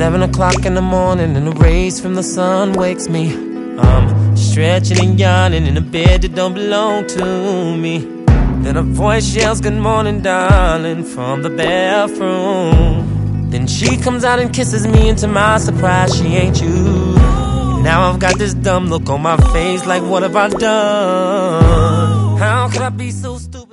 11 o'clock in the morning and the rays from the sun wakes me. I'm stretching and yawning in a bed that don't belong to me. Then a voice yells, "Good morning, darling," from the bathroom. Then she comes out and kisses me, and to my surprise, she ain't you. Now I've got this dumb look on my face, like what have I done? How could I be so stupid?